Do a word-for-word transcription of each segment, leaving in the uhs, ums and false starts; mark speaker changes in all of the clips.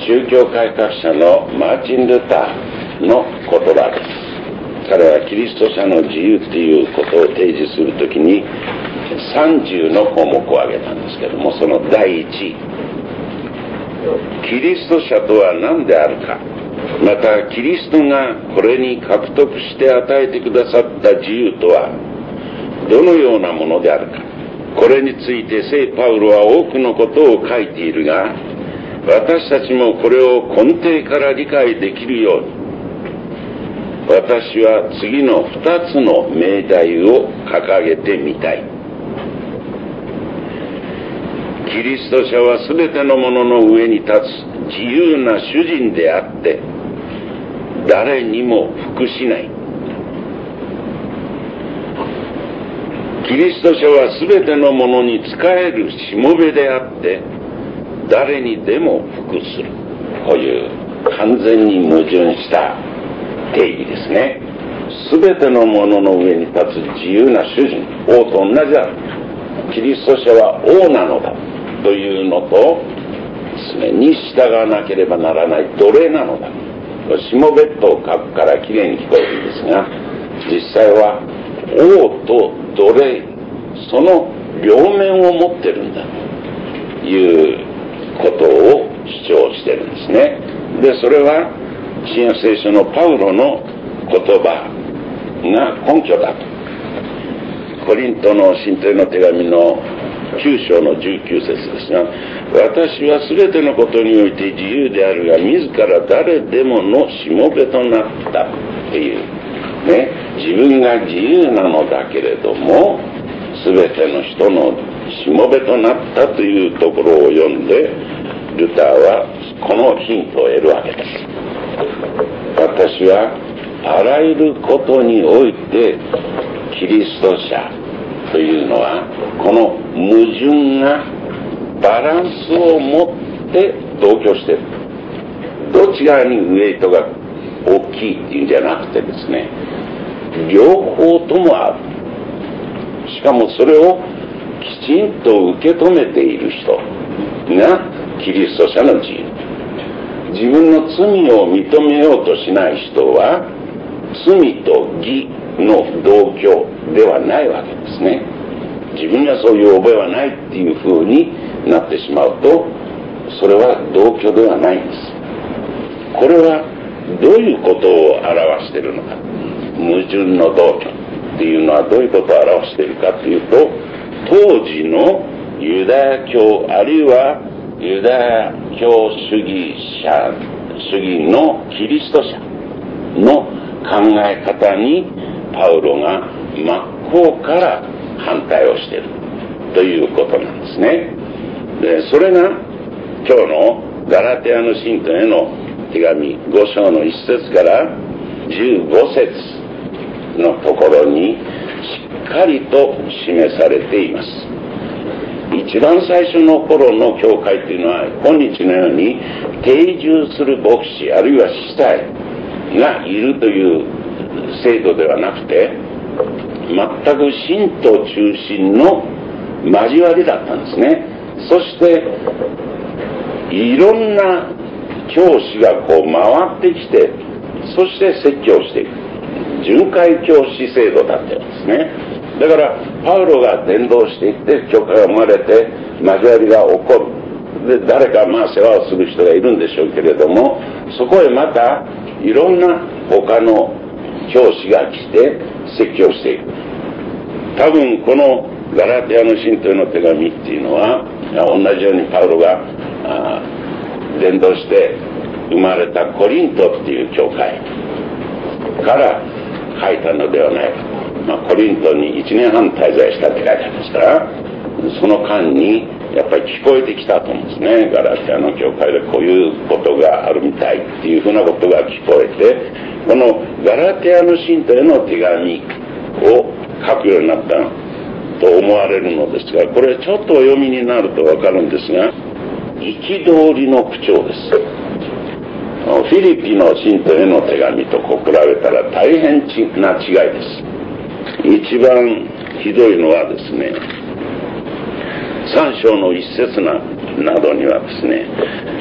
Speaker 1: 宗教改革者のマーチン・ルターの言葉です。彼はキリスト者の自由ということを提示するときにさんじゅうの項目を挙げたんですけども、その第一、キリスト者とは何であるか、またキリストがこれに獲得して与えてくださった自由とはどのようなものであるか。これについて聖パウロは多くのことを書いているが、私たちもこれを根底から理解できるように、私は次のふたつの命題を掲げてみたい。キリスト者はすべてのものの上に立つ自由な主人であって、誰にも服しない。キリスト者はすべてのものに仕えるしもべであって、誰にでも服する。こういう完全に矛盾した定義ですね。すべてのものの上に立つ自由な主人、王と同じだ。キリスト者は王なのだというのと、常に従わなければならない奴隷なのだ。しもべと書くからきれいに聞こえるんですが、実際は王と奴隷、その両面を持ってるんだということを主張してるんですね。で、それは新約聖書のパウロの言葉が根拠だと。コリントの信徒への手紙のきゅう章のじゅうきゅう節ですが、私はすべてのことにおいて自由であるが、自ら誰でものしもべとなったっていうね、自分が自由なのだけれども、すべての人のしもべとなったというところを読んで、ルターはこのヒントを得るわけです。私はあらゆることにおいてキリスト者というのは、この矛盾がバランスを持って同居している。どっち側にウエイトが大きいっていうんじゃなくてですね、両方ともある。しかもそれをきちんと受け止めている人がキリスト者の自由。自分の罪を認めようとしない人は罪と義の同居ではないわけですね。自分にはそういう覚えはないっていう風になってしまうと、それは同居ではないんです。これはどういうことを表しているのか。矛盾の同居っていうのはどういうことを表しているかというと、当時のユダヤ教あるいはユダヤ教主義者主義のキリスト者の考え方にパウロが真っ向から反対をしているということなんですね。で、それが今日のガラテヤの信徒への手紙ご章のいっ節からじゅうご節のところにしっかりと示されています。一番最初の頃の教会というのは、今日のように定住する牧師あるいは司祭がいるという制度ではなくて、全く信徒中心の交わりだったんですね。そしていろんな教師がこう回ってきて、そして説教していく巡回教師制度だったんですね。だからパウロが伝道していって教会が生まれて交わりが起こる。で、誰かまあ世話をする人がいるんでしょうけれども、そこへまたいろんな他の教師が来て説教していく。多分このガラテヤの信徒への手紙っていうのは、同じようにパウロが伝道して生まれたコリントっていう教会から書いたのではないか。まあ、コリントにいちねんはん滞在したって書いてありますから、その間にやっぱり聞こえてきたと思うんですね。ガラテヤの教会でこういうことがあるみたいっていうふうなことが聞こえて、このガラテヤの信徒への手紙を書くようになったと思われるのですが、これちょっとお読みになるとわかるんですが、憤りの口調です。フィリピの信徒への手紙とこう比べたら大変な違いです。一番ひどいのはですね、さん章の一節ななどにはですね、ああ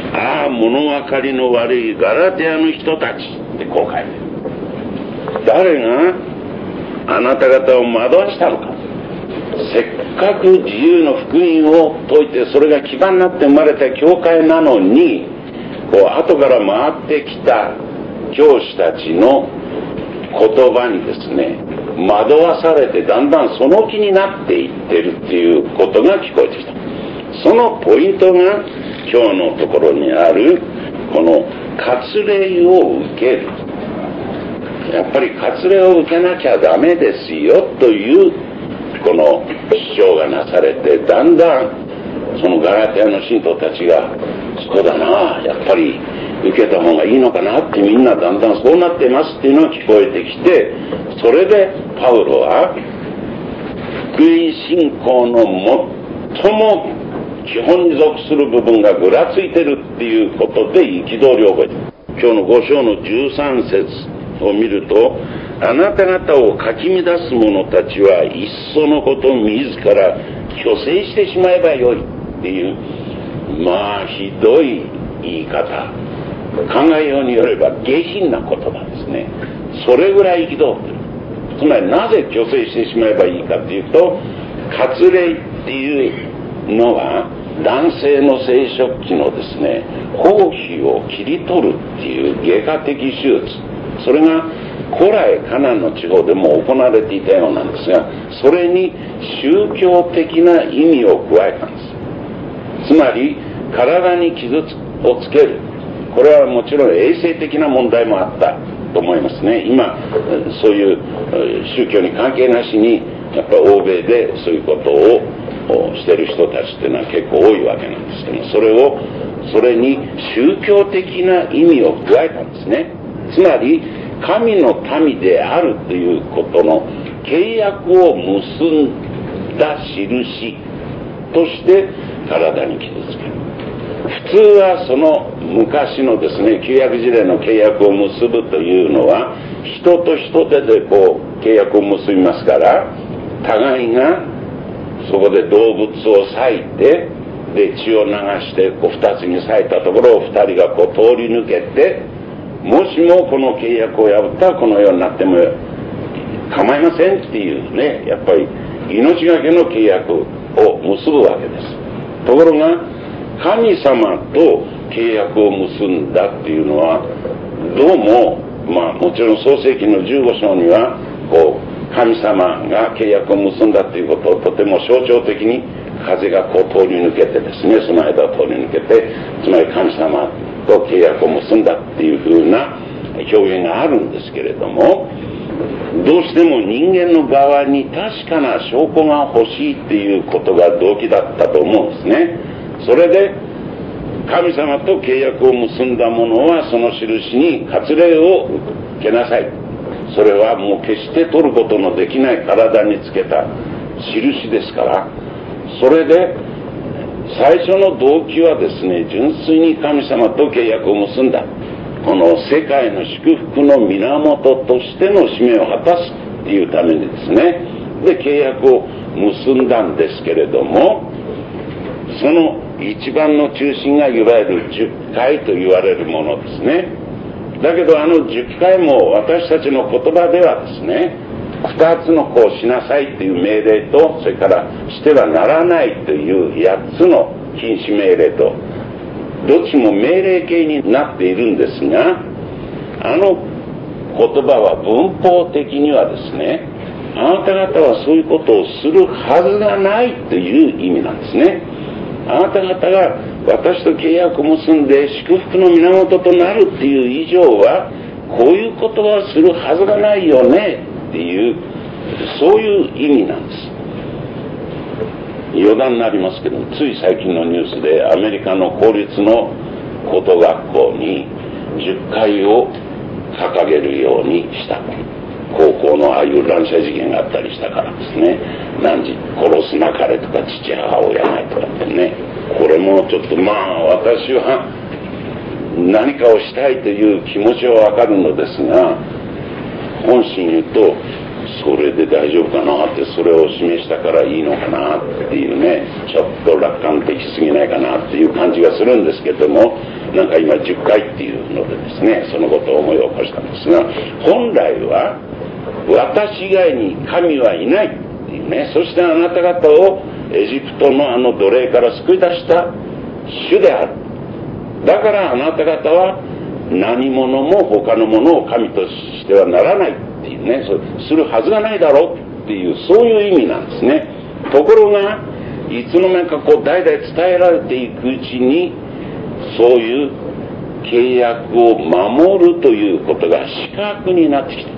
Speaker 1: は物分かりの悪いガラテヤの人たちってこう書いてる。誰があなた方を惑わしたのか。せっかく自由の福音を説いて、それが基盤になって生まれた教会なのに、こう後から回ってきた教師たちの言葉にですね、惑わされてだんだんその気になっていってるっていうことが聞こえてきた。そのポイントが今日のところにあるこの割礼を受ける。やっぱり割礼を受けなきゃダメですよというこの主張がなされて、だんだんそのガラテヤの信徒たちがそうだな、やっぱり受けた方がいいのかなってみんなだんだんそうなってますっていうのが聞こえてきて、それでパウロは福音信仰の最も基本に属する部分がぐらついてるっていうことで憤りを覚えてる。今日のご章のじゅうさん節を見ると、あなた方をかき乱す者たちはいっそのこと自ら虚勢してしまえばよいっていう、まあひどい言い方、考えようによれば下品な言葉ですね。それぐらい憤ってる。つまりなぜ虚勢してしまえばいいかっていうと、割礼っていうのは男性の生殖器のですね、包皮を切り取るっていう外科的手術、それが古来カナンの地方でも行われていたようなんですが、それに宗教的な意味を加えたんです。つまり体に傷をつける、これはもちろん衛生的な問題もあったと思いますね。今そういう宗教に関係なしにやっぱ欧米でそういうことをしてる人たちっていうのは結構多いわけなんですけども、それをそれに宗教的な意味を加えたんですね。つまり神の民であるということの契約を結んだ印として体に傷つける。普通はその昔のですね、旧約時代の契約を結ぶというのは人と人手でこう契約を結びますから、互いがそこで動物を裂いて、で血を流してこう二つに裂いたところを二人がこう通り抜けて、もしもこの契約を破ったらこのようになっても構いませんっていうね、やっぱり命がけの契約を結ぶわけです。ところが神様と契約を結んだっていうのはどうも、まあもちろん創世記のじゅうご章にはこう神様が契約を結んだっていうことをとても象徴的に風がこう通り抜けてですね、その間を通り抜けて、つまり神様と契約を結んだっていうふうな表現があるんですけれども、どうしても人間の側に確かな証拠が欲しいっていうことが動機だったと思うんですね。それで神様と契約を結んだ者はその印に割礼を受けなさい。それはもう決して取ることのできない体につけた印ですから、それで最初の動機はですね、純粋に神様と契約を結んだ、この世界の祝福の源としての使命を果たすっていうためにですね、で契約を結んだんですけれども、その一番の中心がいわゆる十戒と言われるものですね。だけどあの十戒も私たちの言葉ではですね、二つのこうしなさいという命令と、それからしてはならないという八つの禁止命令と、どっちも命令形になっているんですが、あの言葉は文法的にはですね、あなた方はそういうことをするはずがないという意味なんですね。あなた方が私と契約を結んで祝福の源となるっていう以上は、こういうことはするはずがないよねっていう、そういう意味なんです。余談になりますけど、つい最近のニュースでアメリカの公立の高等学校にじゅっかいを掲げるようにした。高校のああいう乱射事件があったりしたからですね、何時殺すなかれとか父母親ないとかってね、これもちょっとまあ私は何かをしたいという気持ちはわかるのですが、本心言うとそれで大丈夫かなって、それを示したからいいのかなっていうね、ちょっと楽観的すぎないかなっていう感じがするんですけども、なんか今じゅっかいっていうのでですね、そのことを思い起こしたんですが、本来は私以外に神はいないっていうね、そしてあなた方をエジプトのあの奴隷から救い出した主である。だからあなた方は何者も他のものを神としてはならないっていうね、そうするはずがないだろうっていう、そういう意味なんですね。ところがいつの間にかこう代々伝えられていくうちに、そういう契約を守るということが死角になってきた。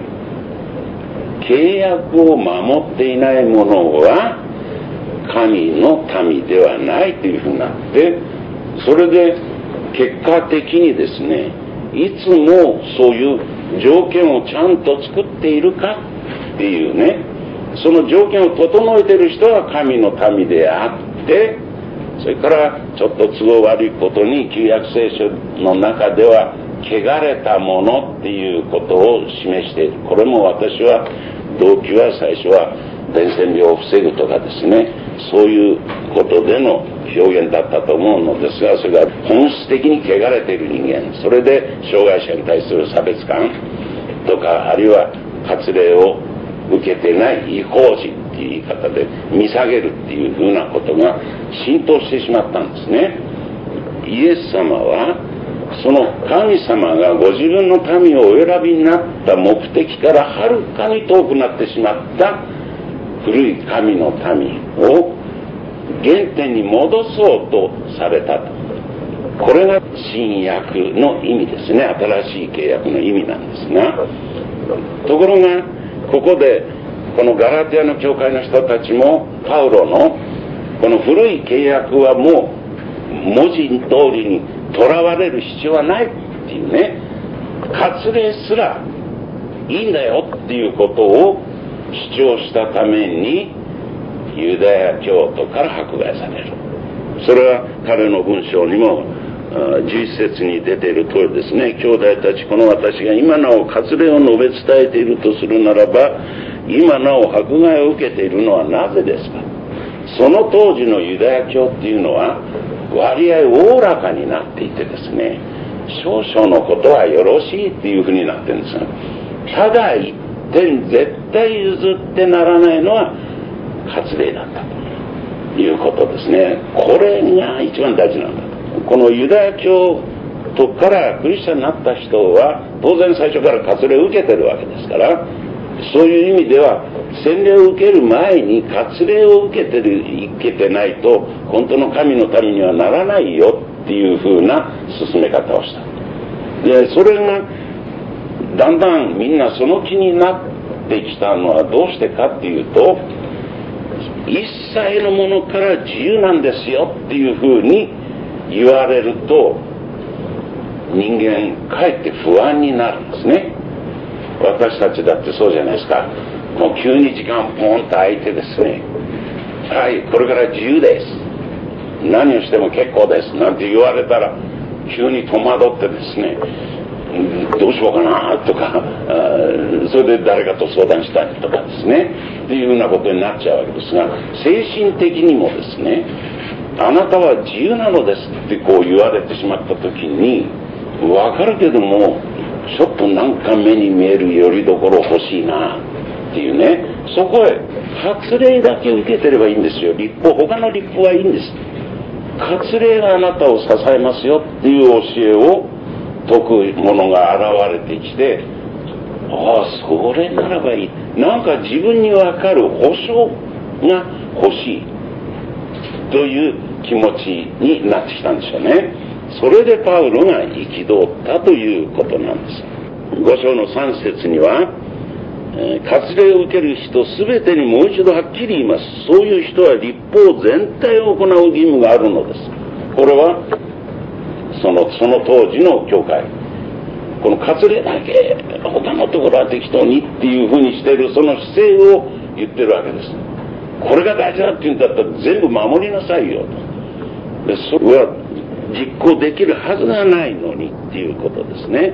Speaker 1: 契約を守っていない者は神の民ではないというふうになって、それで結果的にですね、いつもそういう条件をちゃんと作っているかっていうね、その条件を整えている人は神の民であって、それからちょっと都合悪いことに旧約聖書の中では汚れたものっていうことを示している。これも私は動機は最初は伝染病を防ぐとかですね、そういうことでの表現だったと思うのですが、それが本質的に汚れている人間、それで障害者に対する差別感とか、あるいは割礼を受けてない違法人っていう言い方で見下げるっていうふうなことが浸透してしまったんですね。イエス様はその神様がご自分の民をお選びになった目的からはるかに遠くなってしまった古い神の民を原点に戻そうとされたと。これが新約の意味ですね。新しい契約の意味なんですが、ところがここでこのガラテヤの教会の人たちもパウロのこの古い契約はもう文字通りにとらわれる必要はないっていうね、割礼すらいいんだよっていうことを主張したためにユダヤ教徒から迫害される。それは彼の文章にもじゅういち節に出ている通りですね。兄弟たち、この私が今なお割礼を述べ伝えているとするならば、今なお迫害を受けているのはなぜですか。その当時のユダヤ教っていうのは割合おおらかになっていてですね、少々のことはよろしいっていうふうになってるんですが、ただ一点絶対譲ってならないのは割礼だったということですね。これが一番大事なんだと。このユダヤ教徒からクリスチャンになった人は当然最初から割礼を受けてるわけですから、そういう意味では洗礼を受ける前に割礼を受けてる受けてないと本当の神の民にはならないよっていうふうな進め方をした。でそれがだんだんみんなその気になってきたのはどうしてかっていうと、一切のものから自由なんですよっていうふうに言われると人間かえって不安になるんですね。私たちだってそうじゃないですか。もう急に時間ポンと空いてですね、はい、これから自由です、何をしても結構ですなんて言われたら急に戸惑ってですね、どうしようかなとか、それで誰かと相談したりとかですねっていうふうなことになっちゃうわけですが、精神的にもですね、あなたは自由なのですってこう言われてしまった時に、わかるけどもちょっとなんか目に見えるよりどころ欲しいなっていうね、そこへ割礼だけ受けてればいいんですよ。立法、他の立法はいいんです。割礼があなたを支えますよっていう教えを説く者が現れてきて、ああそれならばいい、なんか自分にわかる保証が欲しいという気持ちになってきたんですよね。それでパウロが憤ったということなんです。ご章のさん節には、えー、割礼を受ける人すべてにもう一度はっきり言います。そういう人は立法全体を行う義務があるのです。これはそのその当時の教会、この割礼だけ他のところは適当にっていうふうにしているその姿勢を言ってるわけです。これが大事だっていうんだったら全部守りなさいよと。でそれは実行できるはずがないのにっていうことですね。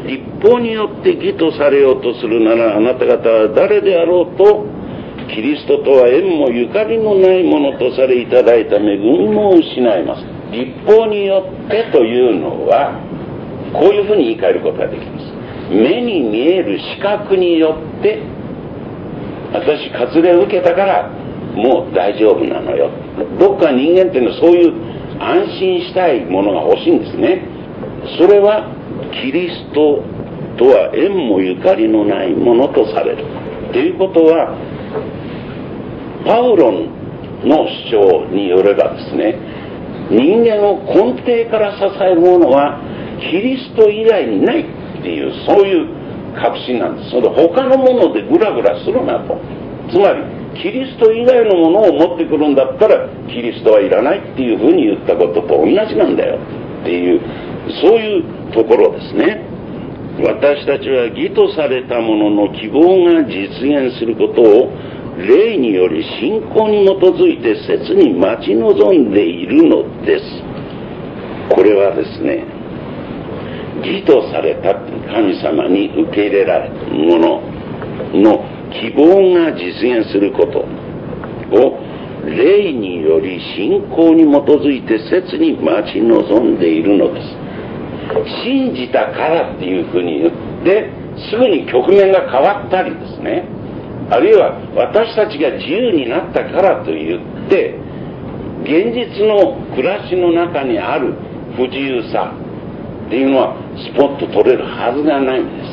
Speaker 1: 立法によって義とされようとするなら、あなた方は誰であろうとキリストとは縁もゆかりのないものとされいただいた恵みも失います。立法によってというのはこういうふうに言い換えることができます。目に見える視覚によって、私割礼を受けたからもう大丈夫なのよ。どっか人間っていうのはそういう安心したいものが欲しいんですね。それはキリストとは縁もゆかりのないものとされるということは、パウロの主張によればですね、人間を根底から支えるものはキリスト以外にないっていう、そういう確信なんです。それで他のものでグラグラするなと。つまりキリスト以外のものを持ってくるんだったらキリストはいらないっていうふうに言ったことと同じなんだよっていう、そういうところですね。私たちは義とされたものの希望が実現することを霊により信仰に基づいて切に待ち望んでいるのです。これはですね、義とされた神様に受け入れられたものの希望が実現することを霊により信仰に基づいて切に待ち望んでいるのです。信じたからっていうふうに言ってすぐに局面が変わったりですね、あるいは私たちが自由になったからといって現実の暮らしの中にある不自由さっていうのはスポッと取れるはずがないんです。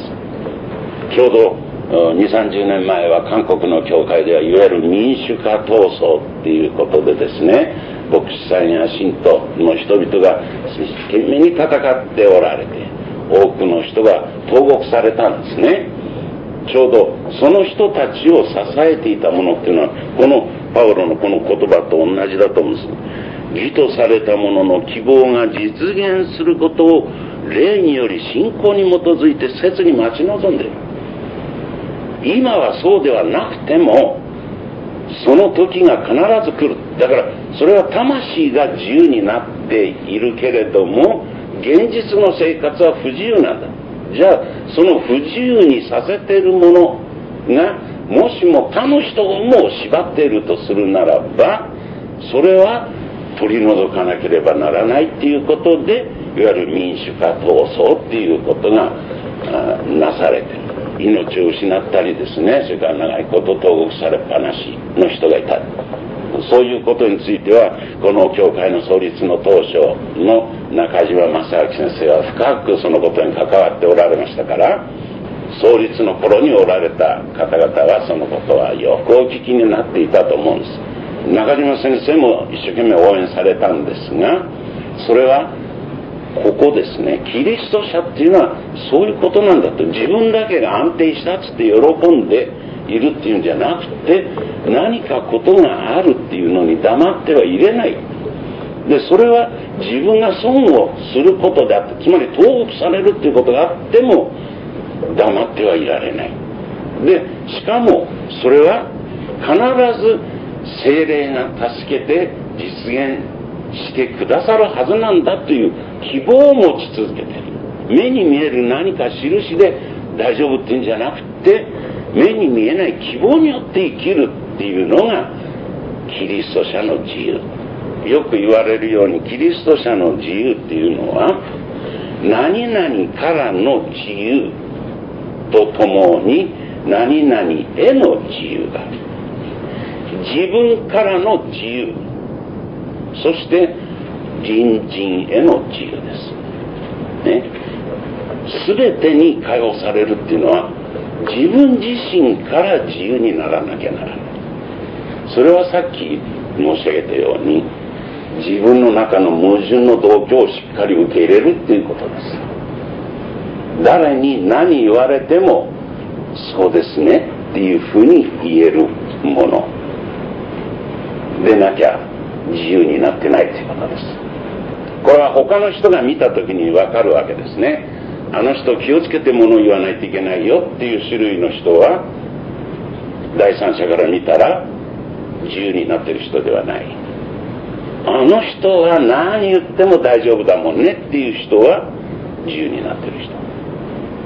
Speaker 1: ちょうどにじゅう、さんじゅうねんまえは韓国の教会ではいわゆる民主化闘争っていうことでですね、牧師さんや信徒の人々が一生懸命に戦っておられて多くの人が投獄されたんですね。ちょうどその人たちを支えていたものっていうのはこのパウロのこの言葉と同じだと思うんです。義とされたものの希望が実現することを霊により信仰に基づいて切に待ち望んでいる。今はそうではなくてもその時が必ず来る。だからそれは魂が自由になっているけれども現実の生活は不自由なんだ。じゃあその不自由にさせているものがもしも他の人をも縛っているとするならばそれは取り除かなければならないっていうことでいわゆる民主化闘争っていうことがなされている。命を失ったりですね、それから長いこと投獄されっぱなしの人がいた。そういうことについてはこの教会の創立の当初の中島正明先生は深くそのことに関わっておられましたから、創立の頃におられた方々はそのことはよくお聞きになっていたと思うんです。中島先生も一生懸命応援されたんですが、それはここですね、キリスト者っていうのはそういうことなんだと。自分だけが安定したっつって喜んでいるっていうんじゃなくて何かことがあるっていうのに黙ってはいれない。でそれは自分が損をすることであって、つまり投獄されるっていうことがあっても黙ってはいられない。でしかもそれは必ず聖霊が助けて実現してくださるはずなんだという希望を持ち続けている。目に見える何か印で大丈夫っていうんじゃなくて目に見えない希望によって生きるっていうのがキリスト者の自由。よく言われるようにキリスト者の自由っていうのは何々からの自由とともに何々への自由がある。自分からの自由、そして隣人への自由ですね。全てに解放されるっていうのは自分自身から自由にならなきゃならない。それはさっき申し上げたように自分の中の矛盾の動機をしっかり受け入れるっていうことです。誰に何言われてもそうですねっていうふうに言えるものでなきゃ自由になってないということです。これは他の人が見た時に分かるわけですね。あの人気をつけて物を言わないといけないよっていう種類の人は第三者から見たら自由になってる人ではない。あの人が何言っても大丈夫だもんねっていう人は自由になってる人。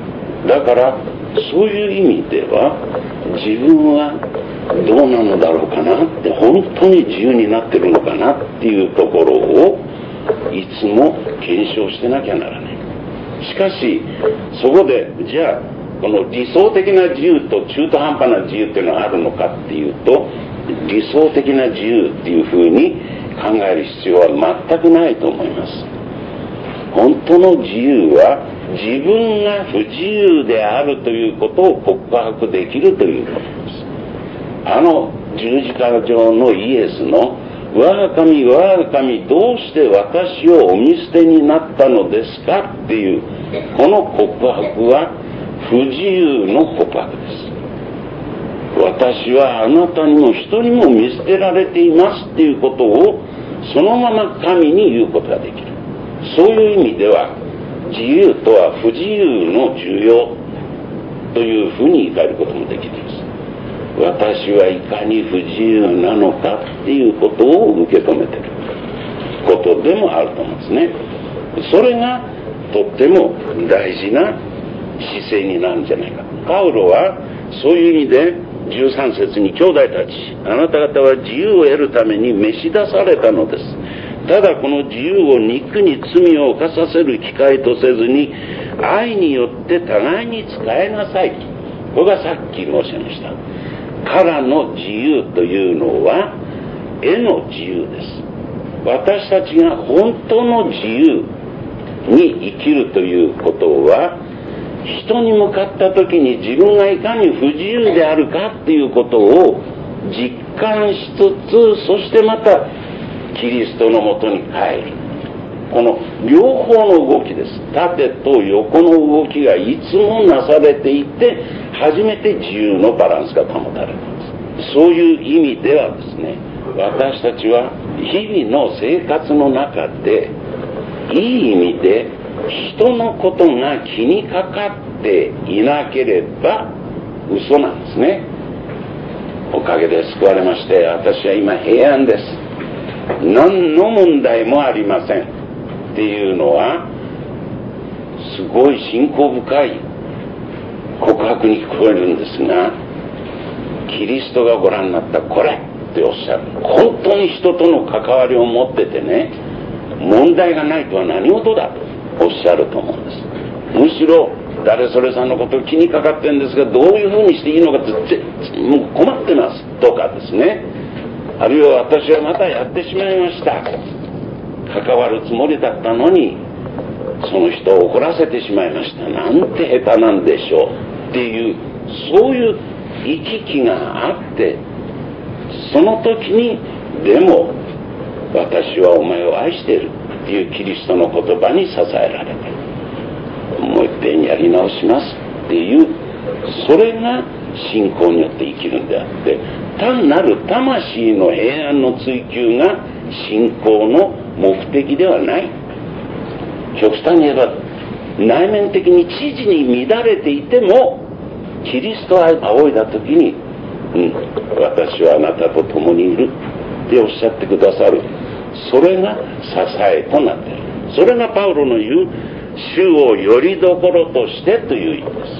Speaker 1: だからそういう意味では自分はどうなのだろうかなって、本当に自由になってるのかなっていうところをいつも検証してなきゃならない。しかしそこでじゃあこの理想的な自由と中途半端な自由っていうのはあるのかっていうと、理想的な自由っていうふうに考える必要は全くないと思います。本当の自由は自分が不自由であるということを告白できるということです。あの十字架上のイエスの我が神我が神どうして私をお見捨てになったのですかっていうこの告白は不自由の告白です。私はあなたにも人にも見捨てられていますっていうことをそのまま神に言うことができる。そういう意味では自由とは不自由の重要というふうに言い換えることもできるんです。私はいかに不自由なのかっていうことを受け止めていることでもあると思うんですね。それがとっても大事な姿勢になるんじゃないか。パウロはそういう意味でじゅうさん節に兄弟たちあなた方は自由を得るために召し出されたのです。ただこの自由を肉に罪を犯させる機会とせずに愛によって互いに使いなさい。これがさっき申しました。からの自由というのは絵の自由です。私たちが本当の自由に生きるということは人に向かった時に自分がいかに不自由であるかっていうことを実感しつつ、そしてまたキリストのもとに帰る。この両方の動きです。縦と横の動きがいつもなされていて初めて自由のバランスが保たれるんです。そういう意味ではですね、私たちは日々の生活の中でいい意味で人のことが気にかかっていなければ嘘なんですね。おかげで救われまして私は今平安です、何の問題もありませんっていうのはすごい信仰深い告白に聞こえるんですが、キリストがご覧になったこれっておっしゃる。本当に人との関わりを持っててね、問題がないとは何事だとおっしゃると思うんです。むしろ誰それさんのことを気にかかってるんですがどういうふうにしていいのかってもう困ってますとかですね、あるいは私はまたやってしまいました、関わるつもりだったのにその人を怒らせてしまいました、なんて下手なんでしょうっていうそういう行き来があって、その時にでも私はお前を愛しているっていうキリストの言葉に支えられてもう一遍やり直しますっていう、それが信仰によって生きるんであって、単なる魂の平安の追求が信仰の目的ではない。極端に言えば内面的に知事に乱れていてもキリストを仰いだ時に、うん、私はあなたと共にいるっておっしゃってくださる。それが支えとなっている。それがパウロの言う主をよりどころとしてという意味です。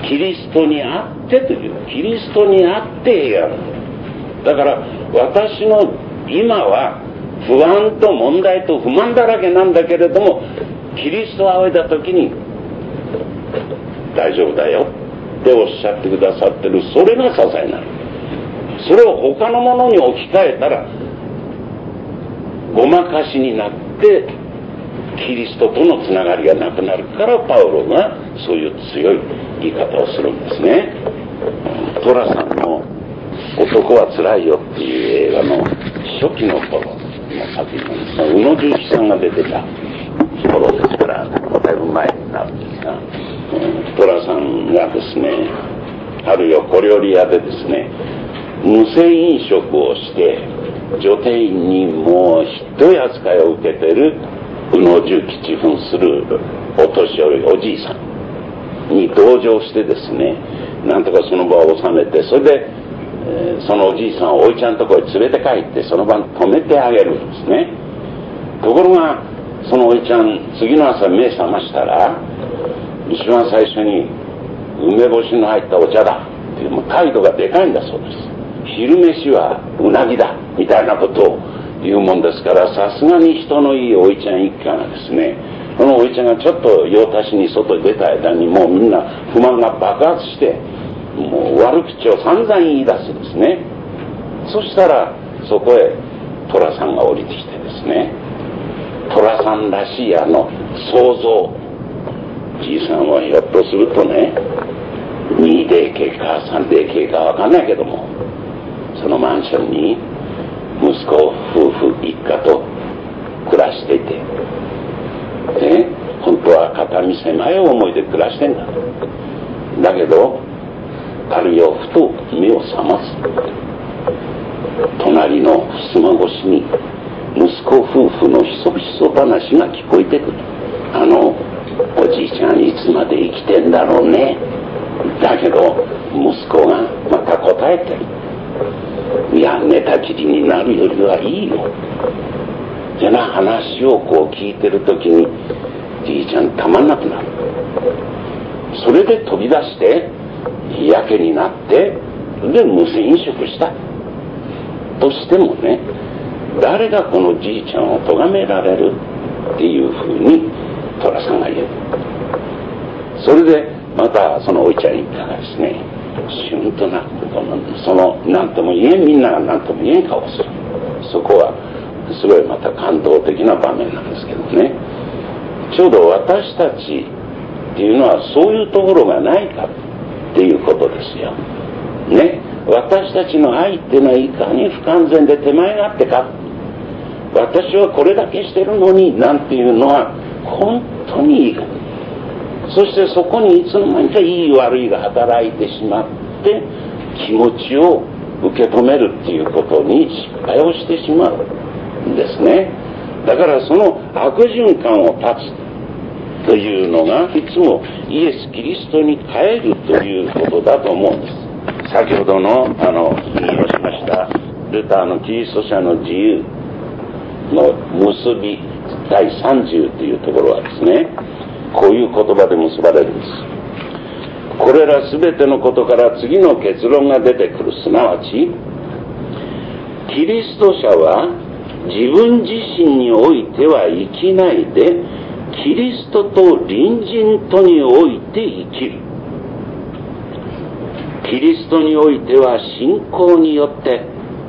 Speaker 1: キリストにあってという、キリストにあって平安だから、私の今は不安と問題と不満だらけなんだけれども、キリストを仰いだ時に大丈夫だよっておっしゃってくださってる、それが支えになる。それを他のものに置き換えたらごまかしになってキリストとのつながりがなくなるから、パウロがそういう強い言い方をするんですね。トラさんの男はつらいよっていう映画の初期の頃の作品なんですが、宇野重吉さんが出てた頃ですからだいぶ前になるんですが、トラさんがですね、あるいは小料理屋でですね、無銭飲食をして女店員にもうひどい扱いを受けてる宇野重吉扮するお年寄りおじいさんに同情してですね、なんとかその場を収めて、それで、えー、そのおじいさんをおいちゃんのところに連れて帰ってその場に泊めてあげるんですね。ところがそのおいちゃん次の朝目覚ましたら一番最初に梅干しの入ったお茶だっていう、もう態度がでかいんだそうです。昼飯はうなぎだみたいなことを言うもんですから、さすがに人のいいおいちゃん一家がですね、このおいちゃんがちょっと用足しに外に出た間にもうみんな不満が爆発して、もう悪口を散々言い出すですね。そしたらそこへ寅さんが降りてきてですね、寅さんらしいあの想像、じいさんはひょっとするとね、にデーケーかさんデーケーかわかんないけども、そのマンションに息子夫婦一家と暮らしていて、ね、本当は肩身狭い思いで暮らしてんだ。だけどある夜ふと目を覚ます。隣の襖越しに息子夫婦のひそひそ話が聞こえてくる。あのおじいちゃんいつまで生きてんだろうね。だけど息子がまた答えてる。いや、寝たきりになるよりはいいよってな話をこう聞いてるときに、じいちゃんたまんなくなる。それで飛び出してやけになって、で無銭飲食したとしてもね、誰がこのじいちゃんを咎められるっていうふうに寅さんが言う。それでまたそのおいちゃん一家がですね、シュンとなって、その何とも言えん、みんなが何とも言えん顔をする。そこはすごいまた感動的な場面なんですけどね、ちょうど私たちっていうのはそういうところがないかっていうことですよね。私たちの愛っていうのはいかに不完全で手前があってか、私はこれだけしてるのになんていうのは本当にいいか。そしてそこにいつの間にかいい悪いが働いてしまって気持ちを受け止めるっていうことに失敗をしてしまうんですね。だからその悪循環を断つというのがいつもイエス・キリストに帰るということだと思うんです。先ほどのあの引用しましたルターのキリスト者の自由の結びだいさんじゅうというところはですね、こういう言葉で結ばれるんです。これらすべてのことから次の結論が出てくる。すなわちキリスト者は自分自身においては生きないで、キリストと隣人とにおいて生きる。キリストにおいては信仰によって、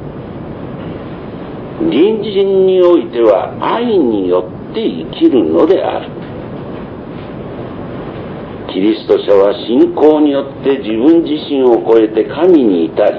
Speaker 1: 隣人においては愛によって生きるのである。キリスト者は信仰によって自分自身を超えて神に至り、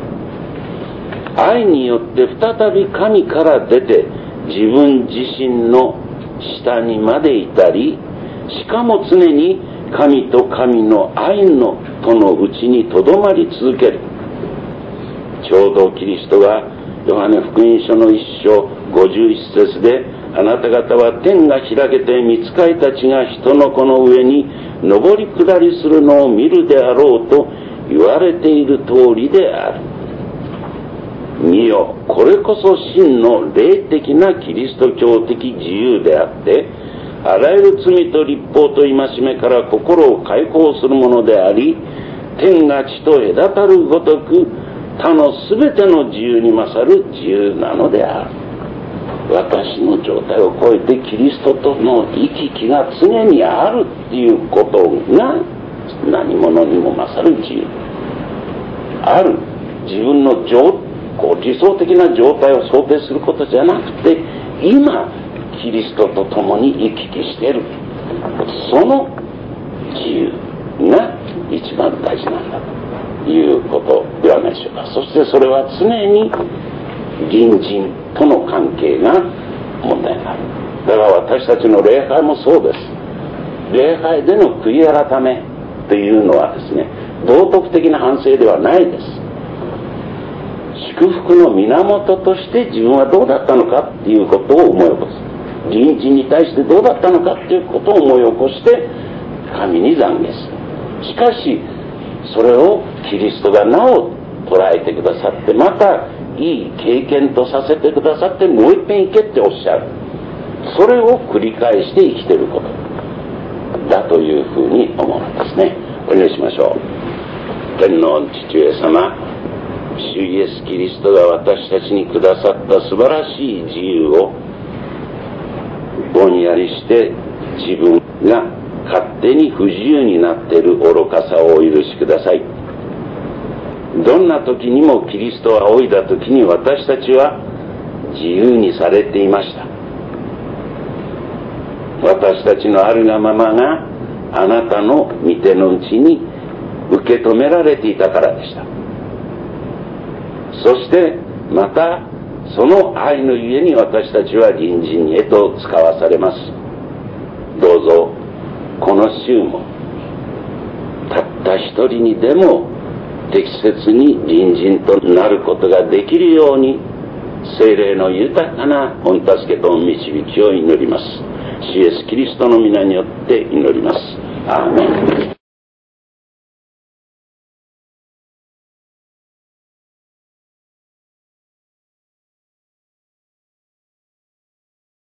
Speaker 1: 愛によって再び神から出て自分自身の下にまで至り、しかも常に神と神の愛のとのうちにとどまり続ける。ちょうどキリストがヨハネ福音書の一章ごじゅういち節で、あなた方は天が開けて御使いたちが人の子の上に上り下りするのを見るであろうと言われている通りである。見よ、これこそ真の霊的なキリスト教的自由であって、あらゆる罪と律法と戒めから心を解放するものであり、天が地と隔たるごとく他のすべての自由に勝る自由なのである。私の状態を超えてキリストとの行き来が常にあるっていうことが何者にも勝る自由。ある自分の状こう理想的な状態を想定することじゃなくて、今キリストと共に行き来している、その自由が一番大事なんだということではないでしょうか。そしてそれは常に隣人との関係が問題になる。だから私たちの礼拝もそうです。礼拝での悔い改めというのはですね、道徳的な反省ではないです。祝福の源として自分はどうだったのかっていうことを思い起こす。隣人に対してどうだったのかっていうことを思い起こして神に懺悔する。しかしそれをキリストがなお捉えてくださって、またいい経験とさせてくださって、もう一遍行けっておっしゃる。それを繰り返して生きていることだというふうに思うんですね。お祈りしましょう。天皇父上様、主イエス・キリストが私たちにくださった素晴らしい自由をぼんやりして自分が勝手に不自由になっている愚かさをお許しください。どんな時にもキリストを仰いだ時に私たちは自由にされていました。私たちのあるがままがあなたの御手のうちに受け止められていたからでした。そしてまたその愛のゆえに私たちは隣人へと使わされます。どうぞこの週もたった一人にでも適切に隣人となることができるように聖霊の豊かな御助けと導きを祈ります。主イエスキリストの皆によって祈ります。アーメン。